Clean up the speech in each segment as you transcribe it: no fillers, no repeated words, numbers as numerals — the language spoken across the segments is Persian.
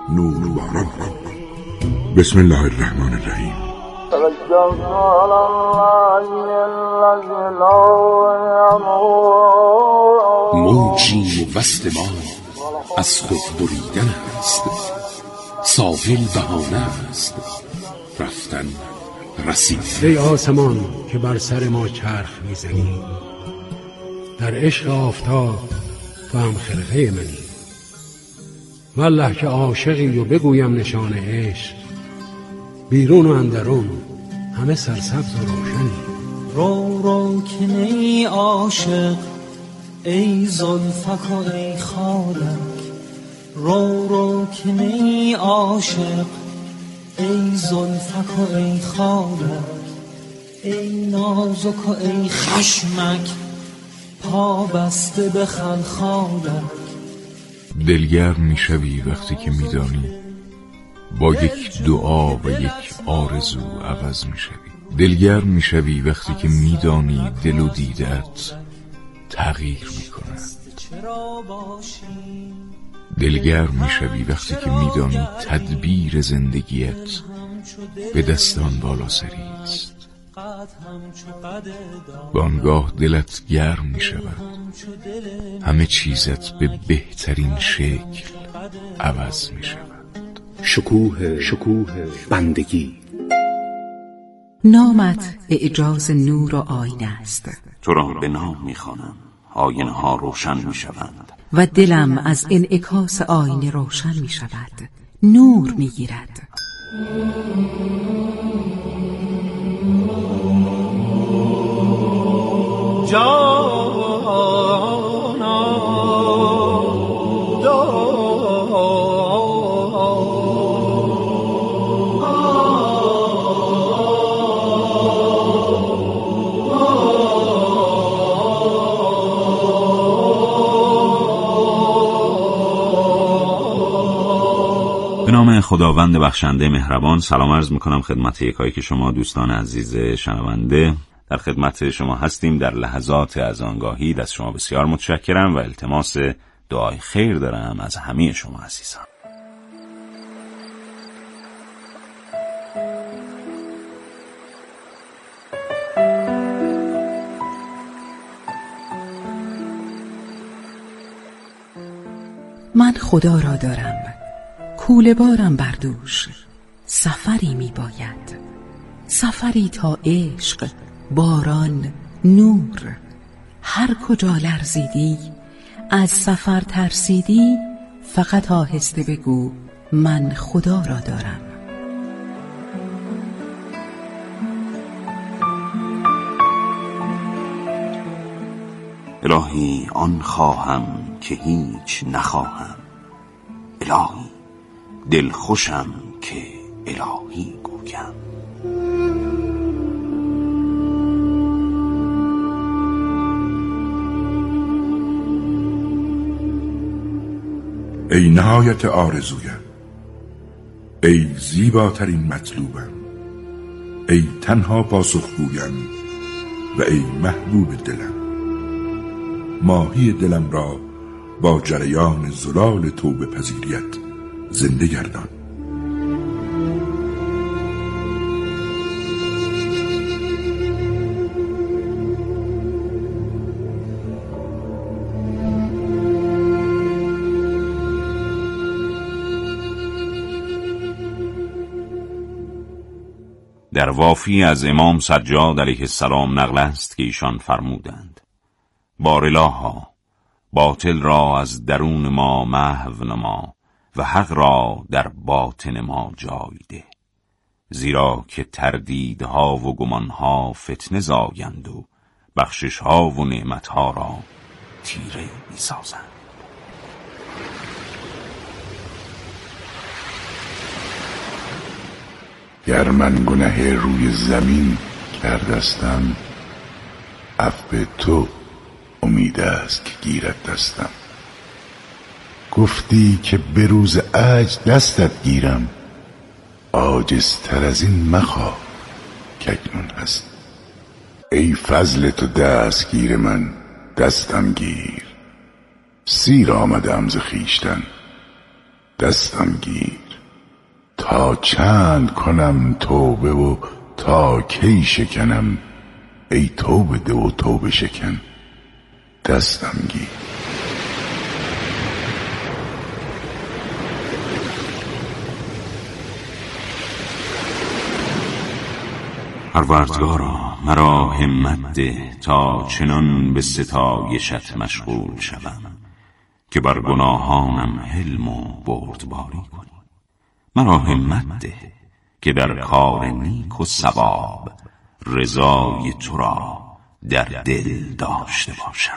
نور باران کن. بسم الله الرحمن الرحیم. موجی وصل ما از خود بریدن است، ساحل بهانه است، رفتن رسید. ای آسمان که بر سر ما چرخ میزنی، در عشق آفتاب تو هم خرقه منی. والله که عاشقی و بگویم نشان عشق، بیرون و اندرون همه سرسبز و روشنی. رو رو که نی عاشق ای زلفک و ای خالک، رو رو که نی عاشق ای زلفک و ای خالک، ای نازک و ای خشمک پا بسته به خلخالک. دلگرم میشوی وقتی که میدانی با یک دعا و یک آرزو عوض میشوی. دلگرم میشوی وقتی که میدانی دل و دیدت تغییر میکنه. دلگرم میشوی وقتی که میدانی تدبیر زندگیت به دستان بالا سری است. بانگاه دلت گرم میشود، همه چیزت به بهترین شکل عوض میشود. شکوه بندگی. نامت اعجاز نور و آینه است، تو را به نام میخوانم، آینه ها روشن میشوند و دلم از انعکاس آینه روشن میشود، نور میگیرد. به نام خداوند بخشنده مهربان. سلام عرض میکنم خدمت یکایک شما دوستان عزیز شنونده. در خدمت شما هستیم در لحظات از آنگاهی. از شما بسیار متشکرم و التماس دعای خیر دارم از همه شما عزیزان. من خدا را دارم، کوله بارم بر دوش، سفری می باید، سفری تا عشق، باران، نور. هر کجا لرزیدی، از سفر ترسیدی، فقط آهسته بگو من خدا را دارم. الهی آن خواهم که هیچ نخواهم، الهی دل خوشم که الهی گویم. ای نهایت آرزویم، ای زیباترین مطلوبم، ای تنها پاسخگویم و ای محبوب دلم. ماهی دلم را با جریان زلال توبه پذیریت زنده گردان. در وافی از امام سجاد علیه السلام نقل است که ایشان فرمودند: بارالها، باطل را از درون ما محو نما و حق را در باطن ما جای ده، زیرا که تردیدها و گمانها فتنه زایند و بخششها و نعمتها را تیره می سازند. گر من گنه روی زمین کردستم، عفو تو امید است که گیرد دستم. گفتی که به روز عجز دستت گیرم، عاجزتر از این مخواه که اکنون هست. ای فضل تو دستگیر من دستم گیر، سیر آمدم ز خویشتن دستم گیر. تا چند کنم توبه و تا کی شکنم، ای توبه ده و توبه شکن دستم گیر. پروردگارا مرا همت ده تا چنان به ستایشت مشغول شوم که بر گناهانم حلم و بردباری کنی. مرا همت ده که در کار نیک و ثواب رضای تو را در دل داشته باشم.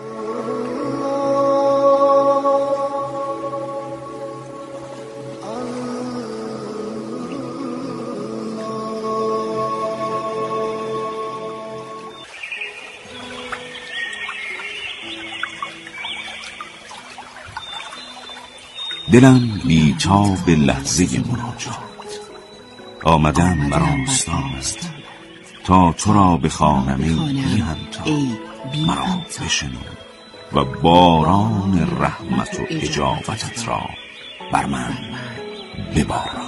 دلم بی‌تاب لحظه مناجات، آمدم بر آستانت تا تو را بخوانم ای بی همتا. مرا بشنو و باران رحمت و اجابتت را بر من بباران.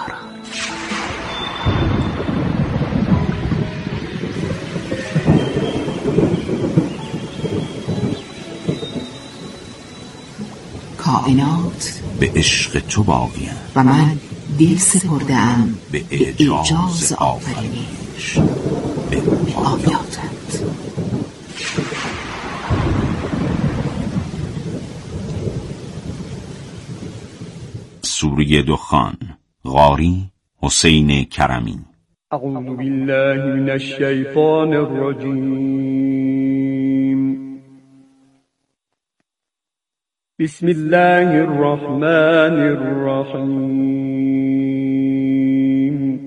کائنات به عشق تو باقیم و من دل سپرده‌ام به اعجاز آفرینش به آیاتت. سوره دخان، قاری حسین کرمی. اعوذ بالله من الشیطان الرجیم. بسم الله الرحمن الرحیم.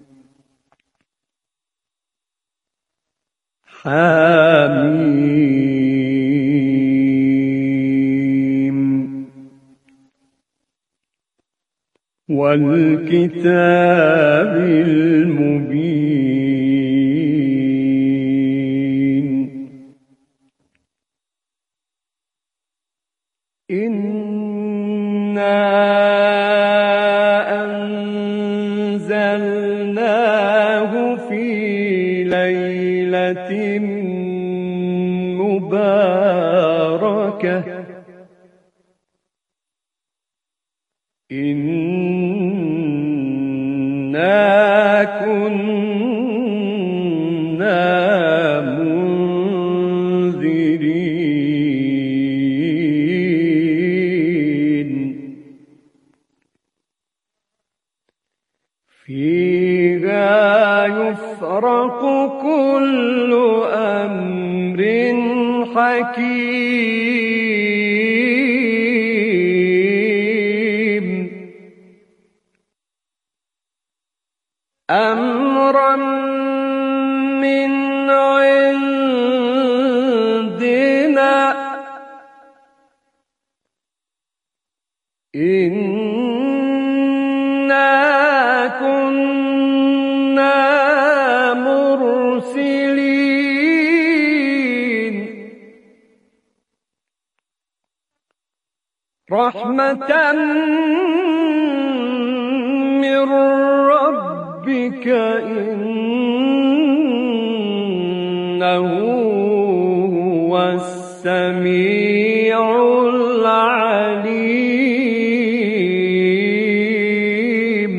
حمیم والکتاب المبین. إنا أنزلناه في ليلة مباركة إنا كنا منذرين فيها يفرق كل أمر حكيم أمرا من عندنا إنا كنا مرسلين رحمة من ربك إنه هو السميع العليم.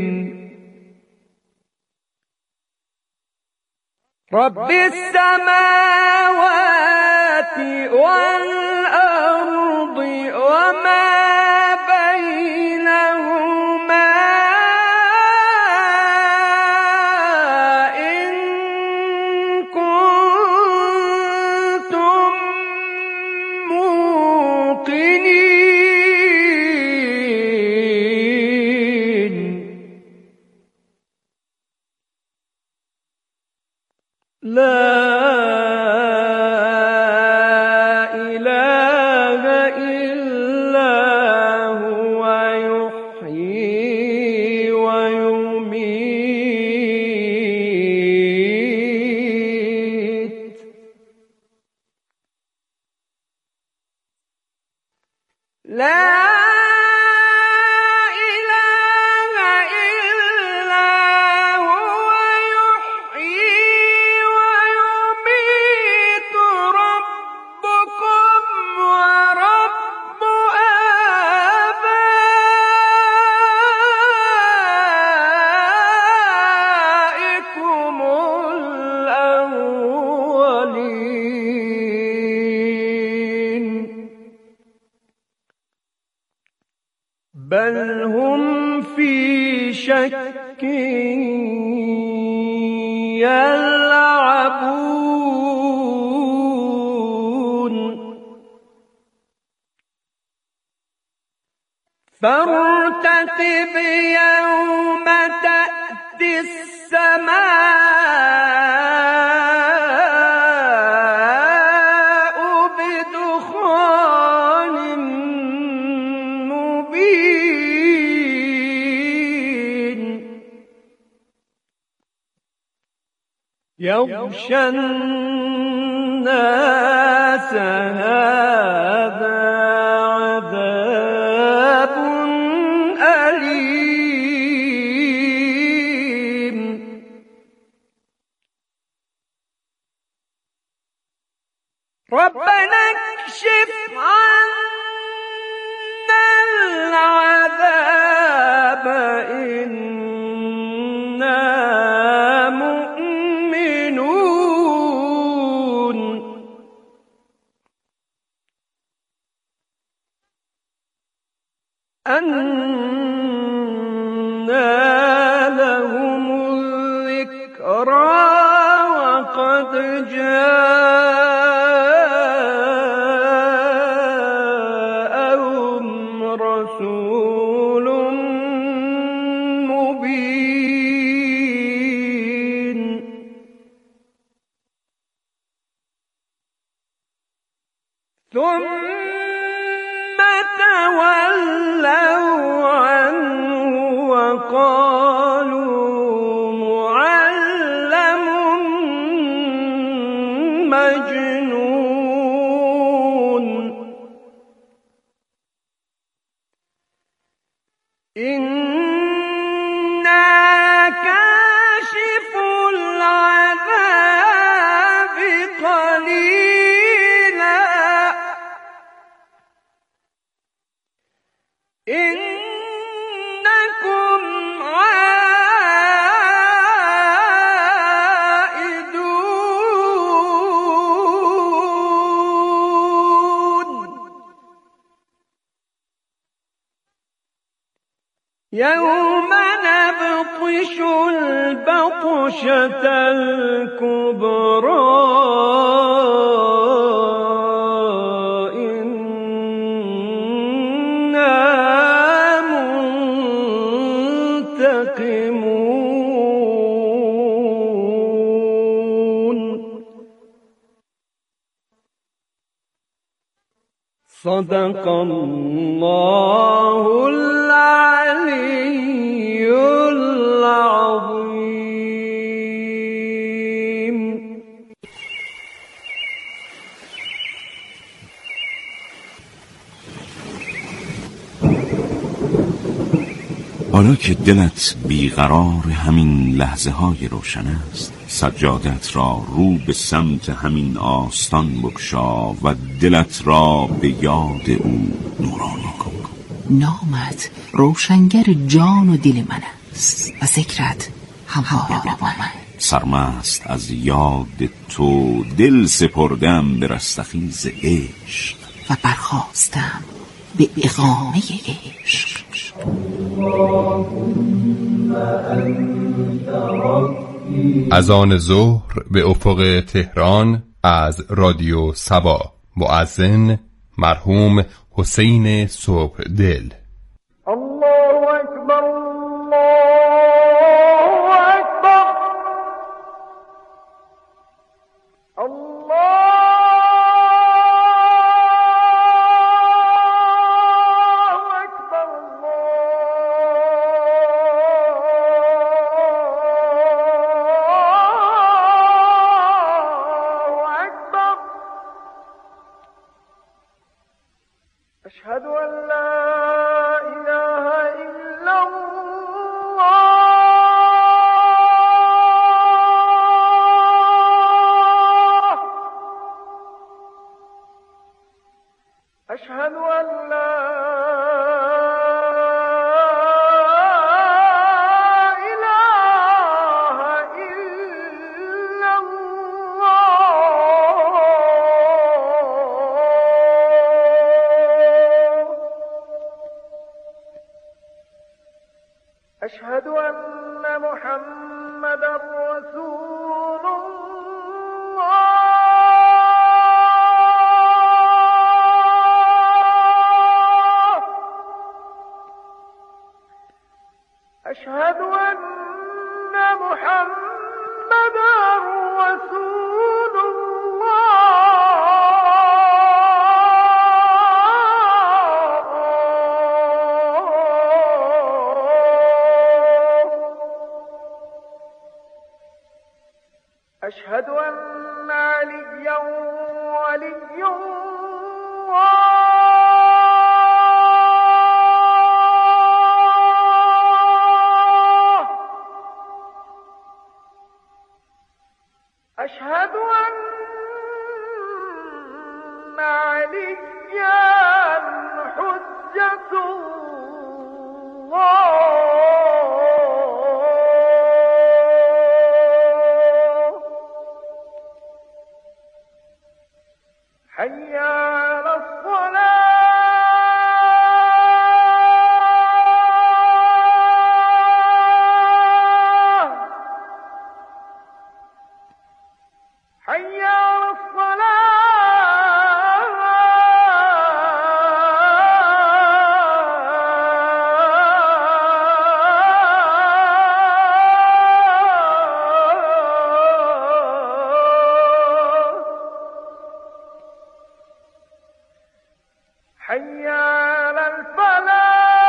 رب السماوات والأرض وما بينهما إن كنتم موقنين. لا إله إلا هو يحيي ويميت. لا هم في شك يلعبون فارتقب يوم تأتي السماء بدخان مبين يغشى الناس هذا عذاب أليم ربنا اكشف عنا العذاب إنا مؤمنون أنى لهم الذكرى وقد جاءهم رسول مبين ثم تولوا عنه وقالوا معلم مجنون إنا كاشف العذاب قليلا إنكم عائدون يوم نبطش البطشة الكبرى إنا منتقمون صدق الله العلي العظيم. حالا که دلت بیقرار همین لحظه های روشن است، سجادت را رو به سمت همین آستان بگشا و دلت را به یاد او نورانی کن. نامت روشنگر جان و دل من است و ذکرت همراه با من. سرمست از یاد تو دل سپردم به رستخیز عشق و برخواستم به اقامه عشق. از آن ظهر به افق تهران از رادیو سبا، مؤذن مرحوم حسین صبح دل. الله اکبر الله اکبر الله اکبر الله اکبر اشهد ان لا أشهد أن محمدا رسول الله. أشهد أن محمدا رسول الله. أشهد أن عليا ولي الله. أشهد أن عليا حجة الله. حي على الصلاة. حي على الصلاة. حي على الفلاح.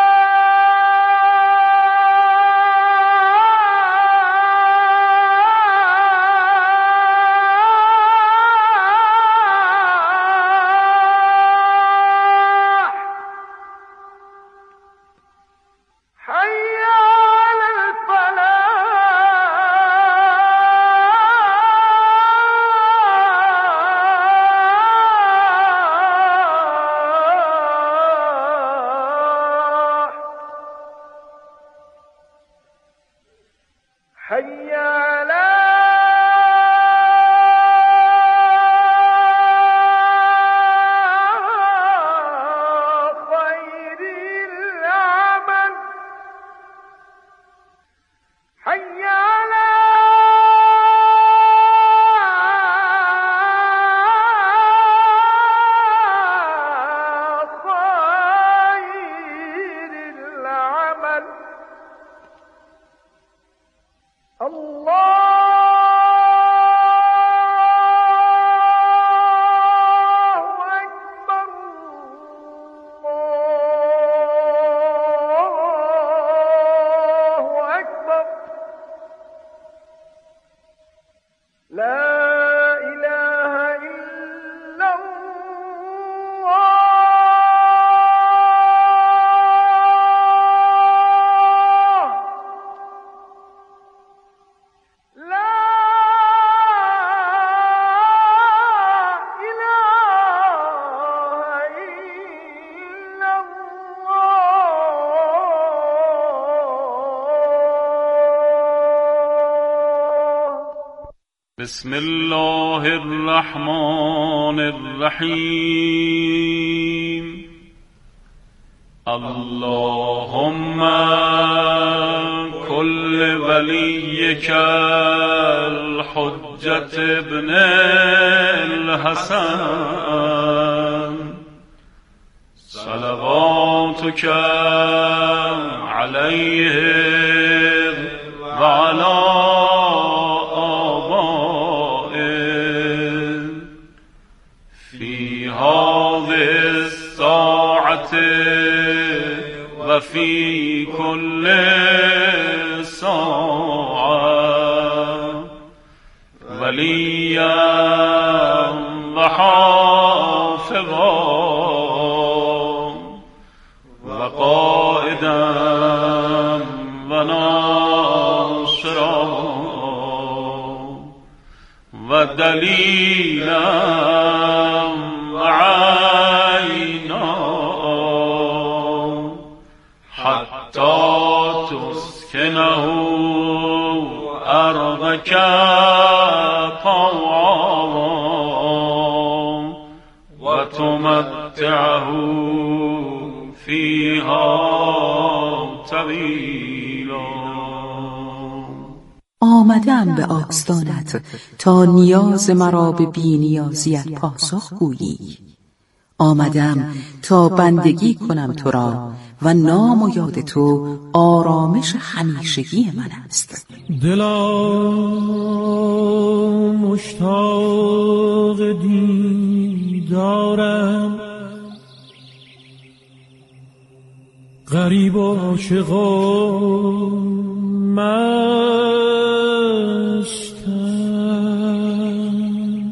حي على الفلاح. حي على خير العمل. حي على خير العمل. الله أكبر. الله أكبر. لا إله إلا الله. لا إله إلا الله. بسم الله الرحمن الرحيم. اللهم كل وليك الحجة ابن الحسن صلواتك عليه وعلى آبائه في هذه الساعة وفي كل ساعة وليا وحافظا وقائدا وناصرا ودليلا وعينا حتى تسكنه أرضك طوعا وتمتعه فيها طویلا. آمدم به آستانت تا نیاز مرا به بی‌نیازیت پاسخ گویی. آمدم تا بندگی کنم تو را و نام و یاد تو آرامش همیشگی من است. دلم مشتاق دیدارم، غریب و عاشق و مستم،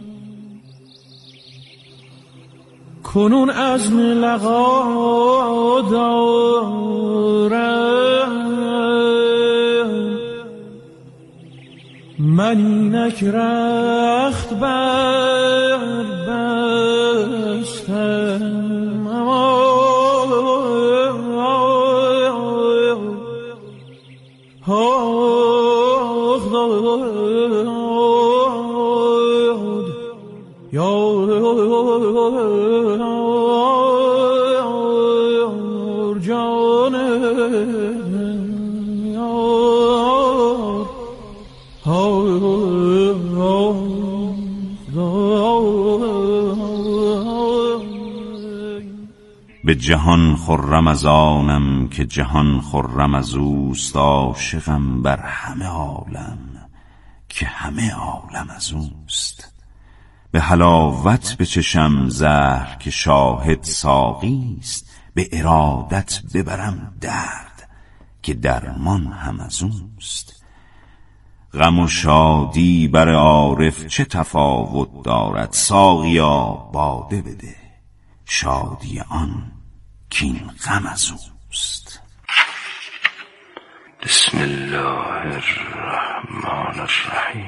کنون عزم لقا دارم، من اینک رخت بر بستم. به جهان خرم از آنم که جهان خرم از اوست، عاشقم بر همه عالم که همه عالم از اوست. به حلاوت بچشم زهر که شاهد ساقی است، به ارادت ببرم درد که درمان هم از اوست. غم و شادی بر عارف چه تفاوت دارد، ساقیا باده بده شادی آن کین غم از اوست. بسم الله الرحمن الرحیم.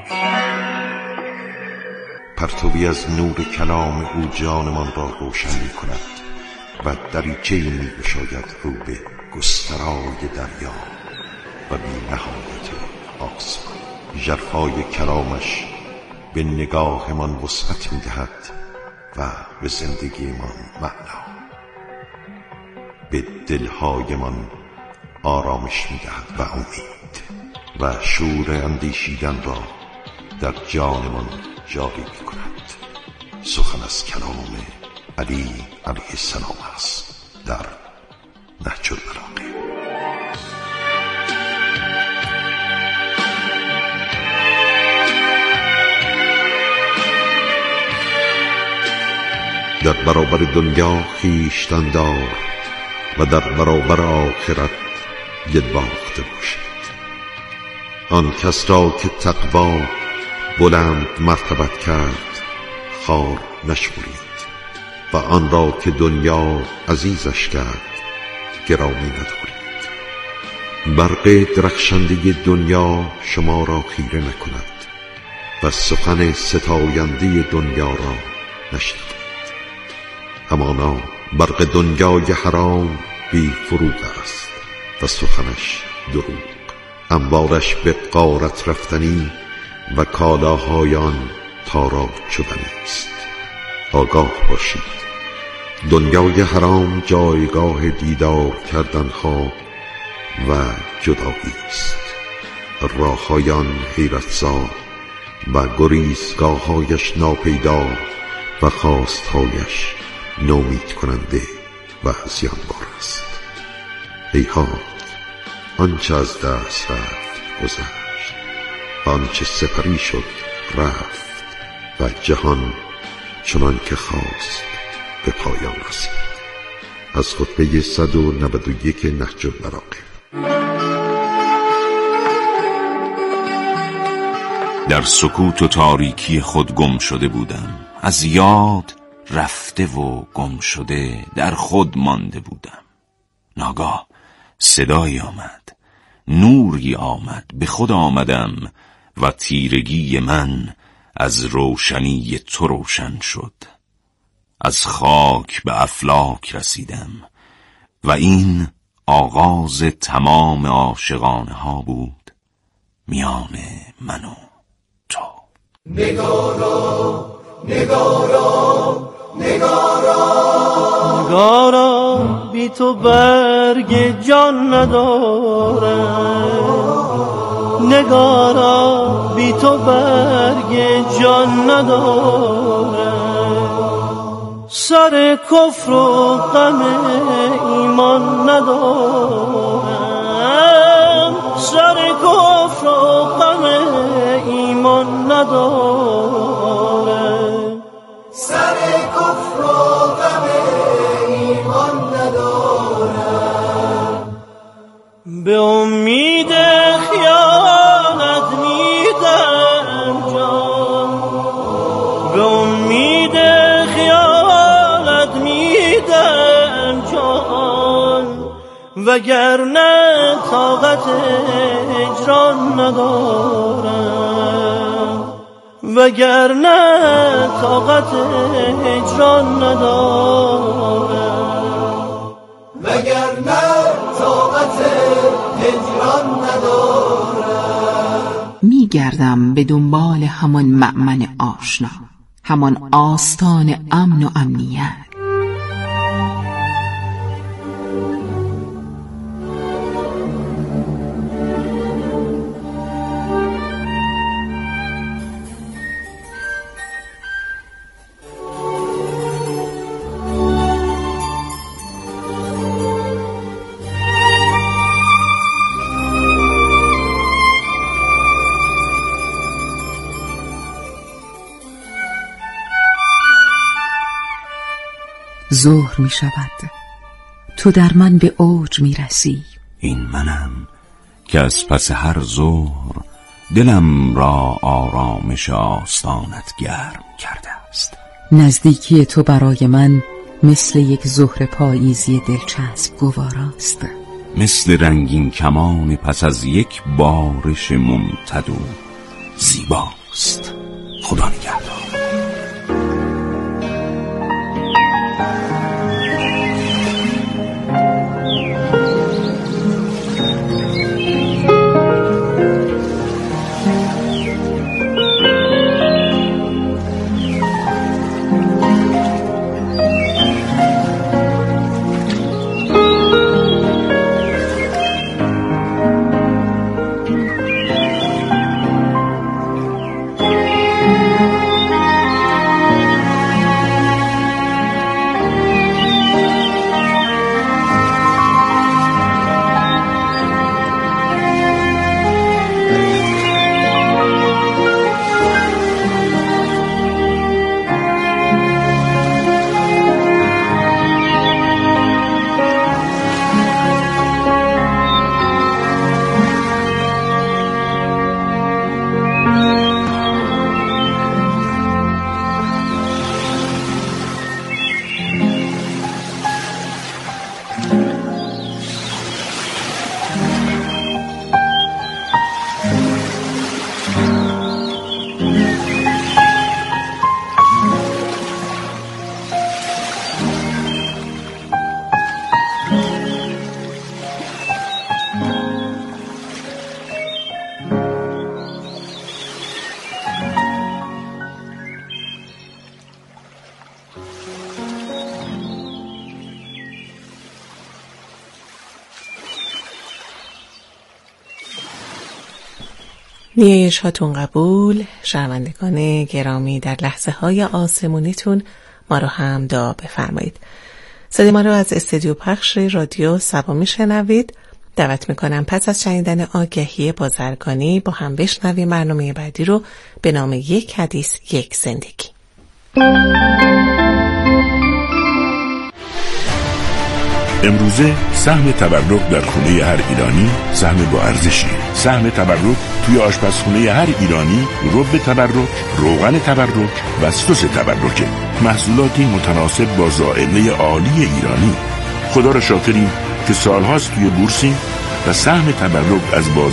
پرتوی از نور کلام او جانمان را روشن می کند و دریچه‌ای می گشاید رو به گسترای دریا و بی نهایت آسمان. ژرفای کلامش به نگاهمان وسعت می دهد و به زندگیمان معنا، به دلهایمان آرامش می دهد و امید و شور اندیشیدن را در جانمان جاری می کند. سخن از کلام علی علیه السلام است در نهج البلاغه. در برابر دنیا خویشتن دار و در برابر آخرت دل باخته باشید. آن کس را که تقوا بلند مرتبت کرد خوار نشمرید و آن را که دنیا عزیزش کرد گرامی ندارید. برق درخشنده دنیا شما را خیره نکند و سخن ستاینده دنیا را نشنوید. همانا برق دنیای حرام بی فروغ است و سخنش دروغ. انبارش به غارت رفتنی و کالاهای آن تاراج شدنی است. آگاه باشید، دنیای حرام جایگاه دیدار کردنها و جدایی است. راههای آن حیرت‌زا و گریزگاه‌هایش ناپیدا و خواستهایش نومید کننده و زیانبار است. هیهات، آنچه از دست رفت گذشت، آنچه سپری شد رفت و جهان چنان که خواست به پایان رسید. از خطبه 191 نهج البلاغه. در سکوت و تاریکی خود گم شده بودم، از یاد رفته و گم شده در خود مانده بودم. ناگاه صدایی آمد، نوری آمد، به خود آمدم و تیرگی من از روشنی تو روشن شد. از خاک به افلاک رسیدم و این آغاز تمام عاشقانه ها بود میان من و تو. نگارا نگارا نگارا بی تو برگ جان ندارم، نگارا بی تو برگ جان ندارم، سر کفر و غم ایمان ندارم، سر کفر و غم ایمان ندارم، سر کفر و غم ایمان ندارم. به امید خیانت میدم جان، به امید خیانت میدم جان، وگرنه طاقت هجران ندارم، وگرنه طاقت هجران ندارم، وگرنه طاقت هجران ندارم. میگردم به دنبال همان مأمن آشنا، همان آستان امن و امنیت. ظهر می شود، تو در من به اوج می رسی. این منم که از پس هر ظهر دلم را آرامش آستانت گرم کرده است. نزدیکی تو برای من مثل یک ظهر پاییزی دلچسب گواراست، مثل رنگین کمان پس از یک بارش ممتد و زیباست. خدا نگهدار. نیایش هاتون قبول. شنوندگان گرامی، در لحظه های آسمونیتون ما رو هم دعا بفرمایید. صدای ما رو از استودیو پخش رادیو سبا میشنوید. دعوت میکنم پس از شنیدن آگهی بازرگانی با هم بشنویم برنامه بعدی رو به نام یک حدیث یک زندگی. امروزه سهم تبرک در خونه هر ایرانی سهم با ارزشیه. سهم تبرک توی آشپزخونه هر ایرانی رب تبرک، روغن تبرک و سس تبرکه. محصولاتی متناسب با ذائقه عالی ایرانی. خدا را شاکریم که سالهاست توی بورسیم و سهم تبرک از